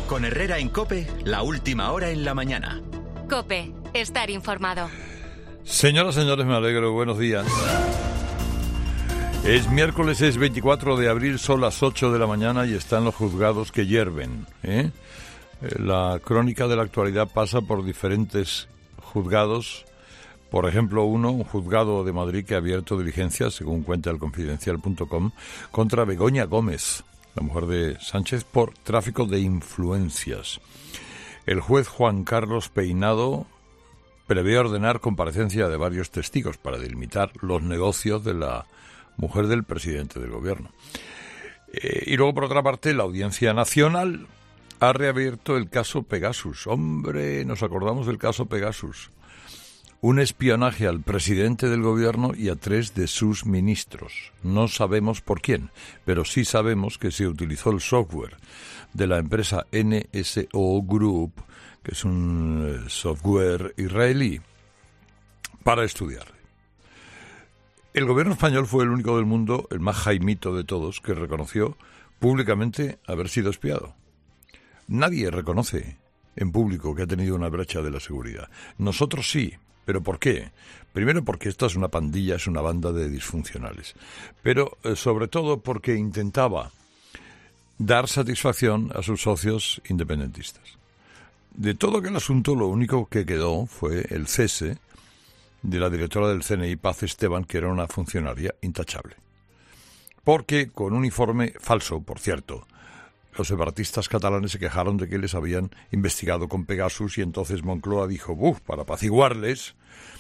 Con Herrera en COPE, la última hora en la mañana. COPE, estar informado. Señoras, señores, me alegro. Buenos días. Es miércoles, es 24 de abril, son las 8 de la mañana y están los juzgados que hierven. La crónica de la actualidad pasa por diferentes juzgados. Por ejemplo, un juzgado de Madrid que ha abierto diligencias, según cuenta el Confidencial.com, contra Begoña Gómez, la mujer de Sánchez, por tráfico de influencias. El juez Juan Carlos Peinado prevé ordenar comparecencia de varios testigos para delimitar los negocios de la mujer del presidente del gobierno. Y luego, por otra parte, la Audiencia Nacional ha reabierto el caso Pegasus. Hombre, nos acordamos del caso Pegasus. Un espionaje al presidente del gobierno y a 3 de sus ministros. No sabemos por quién, pero sí sabemos que se utilizó el software de la empresa NSO Group, que es un software israelí, para estudiar. El gobierno español fue el único del mundo, el más jaimito de todos, que reconoció públicamente haber sido espiado. Nadie reconoce en público que ha tenido una brecha de la seguridad. Nosotros sí. ¿Pero por qué? Primero porque esta es una pandilla, es una banda de disfuncionales. Pero sobre todo porque intentaba dar satisfacción a sus socios independentistas. De todo aquel asunto, lo único que quedó fue el cese de la directora del CNI, Paz Esteban, que era una funcionaria intachable. Porque con un informe falso, por cierto, los separatistas catalanes se quejaron de que les habían investigado con Pegasus y entonces Moncloa dijo, para apaciguarles,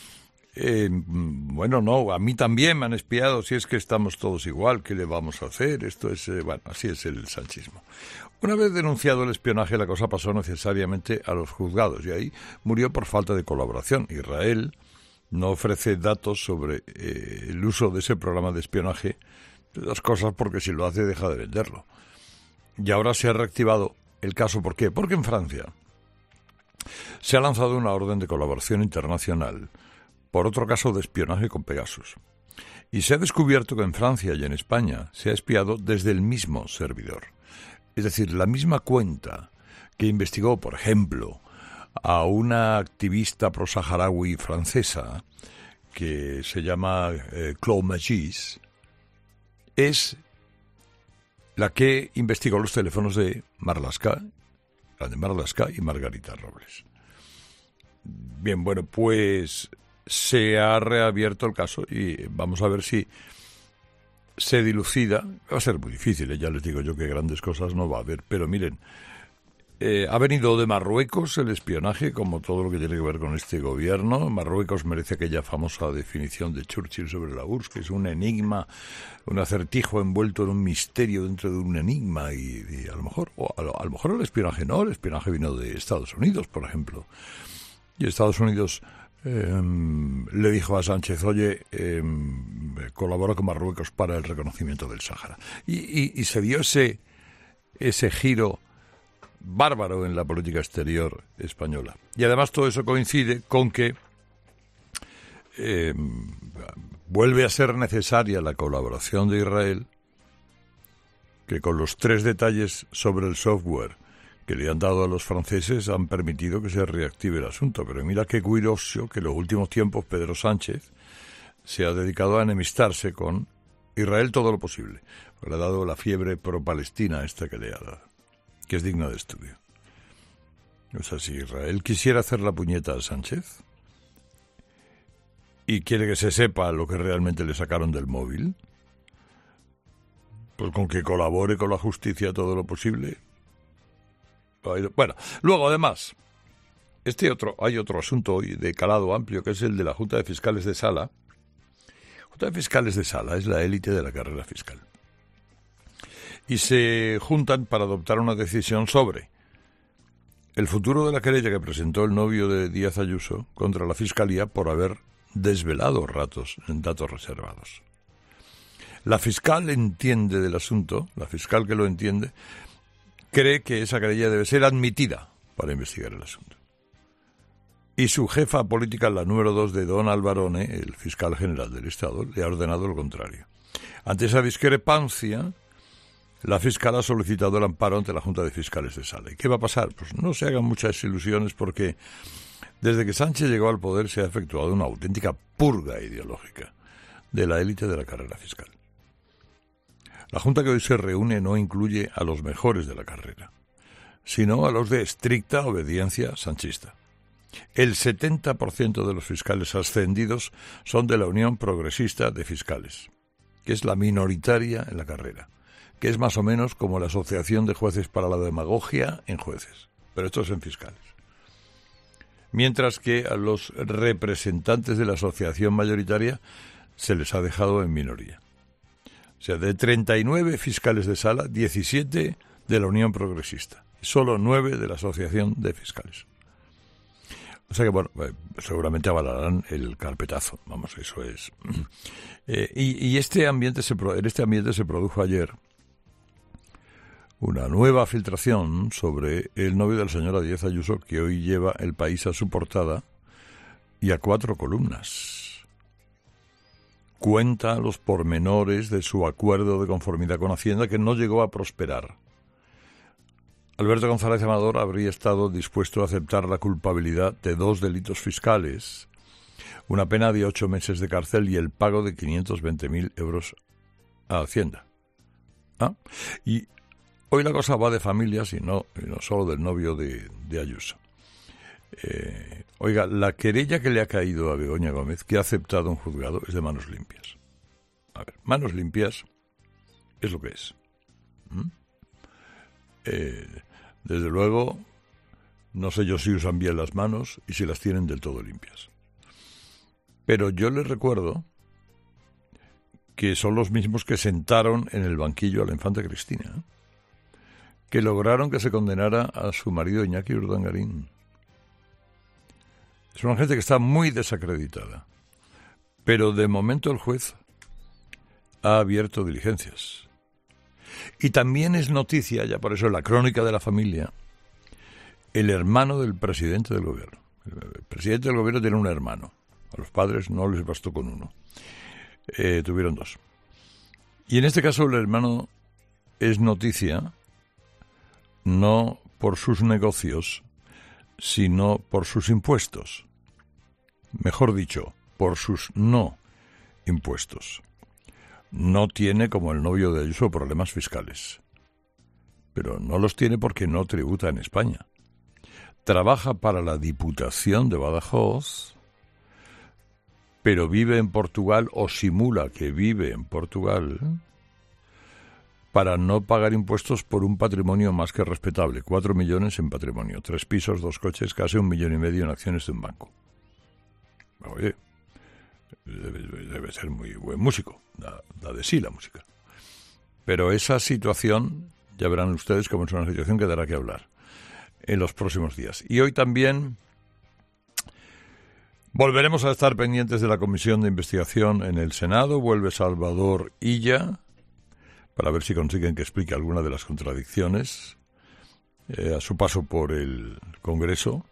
bueno, no, a mí también me han espiado, si es que estamos todos igual, ¿qué le vamos a hacer? Esto es, así es el sanchismo. Una vez denunciado el espionaje, la cosa pasó necesariamente a los juzgados y ahí murió por falta de colaboración. Israel no ofrece datos sobre el uso de ese programa de espionaje, de dos cosas, porque si lo hace deja de venderlo. Y ahora se ha reactivado el caso. ¿Por qué? Porque en Francia se ha lanzado una orden de colaboración internacional por otro caso de espionaje con Pegasus. Y se ha descubierto que en Francia y en España se ha espiado desde el mismo servidor. Es decir, la misma cuenta que investigó, por ejemplo, a una activista prosaharaui francesa que se llama Claude Magis, es la que investigó los teléfonos de Marlaska y Margarita Robles. Bien, bueno, pues se ha reabierto el caso y vamos a ver si se dilucida. Va a ser muy difícil, ya les digo yo que grandes cosas no va a haber, pero miren, ha venido de Marruecos el espionaje, como todo lo que tiene que ver con este gobierno. Marruecos merece aquella famosa definición de Churchill sobre la URSS, que es un enigma, un acertijo envuelto en un misterio dentro de un enigma, y a lo mejor el espionaje no, el espionaje vino de Estados Unidos, por ejemplo. Y Estados Unidos le dijo a Sánchez, oye, colabora con Marruecos para el reconocimiento del Sáhara. Y se dio ese giro bárbaro en la política exterior española. Y además todo eso coincide con que vuelve a ser necesaria la colaboración de Israel, que con los 3 detalles sobre el software que le han dado a los franceses han permitido que se reactive el asunto. Pero mira qué curioso que en los últimos tiempos Pedro Sánchez se ha dedicado a enemistarse con Israel todo lo posible. Le ha dado la fiebre pro-palestina esta que le ha dado, que es digna de estudio. O sea, si Israel quisiera hacer la puñeta a Sánchez y quiere que se sepa lo que realmente le sacaron del móvil, pues con que colabore con la justicia todo lo posible. Bueno, luego además, hay otro asunto hoy de calado amplio, que es el de la Junta de Fiscales de Sala. La Junta de Fiscales de Sala es la élite de la carrera fiscal. Y se juntan para adoptar una decisión sobre el futuro de la querella que presentó el novio de Díaz Ayuso contra la Fiscalía por haber desvelado datos reservados. La fiscal entiende del asunto, la fiscal que lo entiende, cree que esa querella debe ser admitida para investigar el asunto. Y su jefa política, la número 2 de Don Alvarone, el fiscal general del Estado, le ha ordenado lo contrario. Ante esa discrepancia, la fiscal ha solicitado el amparo ante la Junta de Fiscales de Sala. ¿Y qué va a pasar? Pues no se hagan muchas ilusiones, porque desde que Sánchez llegó al poder se ha efectuado una auténtica purga ideológica de la élite de la carrera fiscal. La Junta que hoy se reúne no incluye a los mejores de la carrera, sino a los de estricta obediencia sanchista. El 70% de los fiscales ascendidos son de la Unión Progresista de Fiscales, que es la minoritaria en la carrera, que es más o menos como la Asociación de Jueces para la Demagogia en jueces, pero esto es en fiscales. Mientras que a los representantes de la asociación mayoritaria se les ha dejado en minoría. O sea, de 39 fiscales de sala, 17 de la Unión Progresista, solo 9 de la Asociación de Fiscales. O sea que, bueno, seguramente avalarán el carpetazo, vamos, eso es. En este ambiente se produjo ayer una nueva filtración sobre el novio de la señora Díaz Ayuso, que hoy lleva El País a su portada y a 4 columnas. Cuenta los pormenores de su acuerdo de conformidad con Hacienda, que no llegó a prosperar. Alberto González Amador habría estado dispuesto a aceptar la culpabilidad de 2 delitos fiscales, una pena de 8 meses de cárcel y el pago de 520.000 euros a Hacienda. Y hoy la cosa va de familias y no solo del novio de Ayuso. Oiga, la querella que le ha caído a Begoña Gómez, que ha aceptado un juzgado, es de manos limpias. A ver, manos limpias es lo que es. Desde luego, no sé yo si usan bien las manos y si las tienen del todo limpias. Pero yo les recuerdo que son los mismos que sentaron en el banquillo a la infanta Cristina, que lograron que se condenara a su marido Iñaki Urdangarín. Es una gente que está muy desacreditada, pero de momento el juez ha abierto diligencias. Y también es noticia, ya por eso en la crónica de la familia, el hermano del presidente del gobierno. El presidente del gobierno tiene un hermano. A los padres no les bastó con uno. Tuvieron 2. Y en este caso el hermano es noticia no por sus negocios, sino por sus impuestos. Mejor dicho, por sus no impuestos. No tiene, como el novio de Ayuso, problemas fiscales. Pero no los tiene porque no tributa en España. Trabaja para la Diputación de Badajoz, pero vive en Portugal o simula que vive en Portugal para no pagar impuestos por un patrimonio más que respetable. 4 millones en patrimonio, 3 pisos, 2 coches, casi 1,5 millones en acciones de un banco. Oye, debe ser muy buen músico, da de sí la música. Pero esa situación, ya verán ustedes cómo es una situación que dará que hablar en los próximos días. Y hoy también volveremos a estar pendientes de la comisión de investigación en el Senado. Vuelve Salvador Illa para ver si consiguen que explique alguna de las contradicciones a su paso por el Congreso.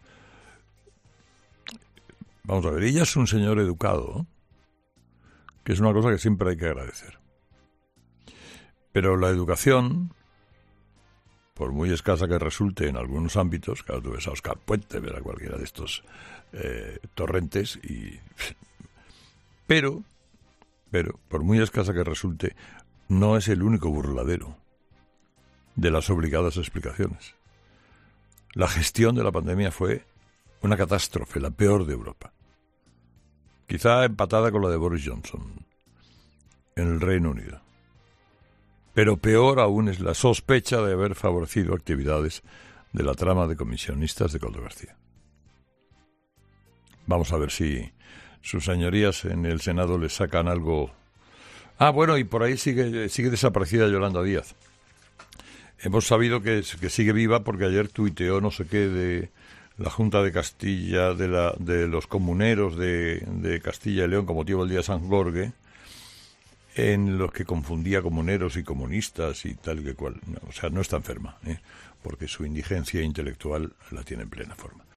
Vamos a ver, Illa es un señor educado, que es una cosa que siempre hay que agradecer. Pero la educación, por muy escasa que resulte en algunos ámbitos, claro, tú ves a Óscar Puente, ver a cualquiera de estos torrentes, pero, por muy escasa que resulte, no es el único burladero de las obligadas explicaciones. La gestión de la pandemia fue una catástrofe, la peor de Europa. Quizá empatada con la de Boris Johnson en el Reino Unido. Pero peor aún es la sospecha de haber favorecido actividades de la trama de comisionistas de Koldo García. Vamos a ver si sus señorías en el Senado le sacan algo. Bueno, y por ahí sigue desaparecida Yolanda Díaz. Hemos sabido que sigue viva porque ayer tuiteó no sé qué de la Junta de Castilla, de los comuneros de Castilla y León con motivo del día de San Jorge, en los que confundía comuneros y comunistas y tal que cual. O sea, no está enferma, porque su indigencia intelectual la tiene en plena forma.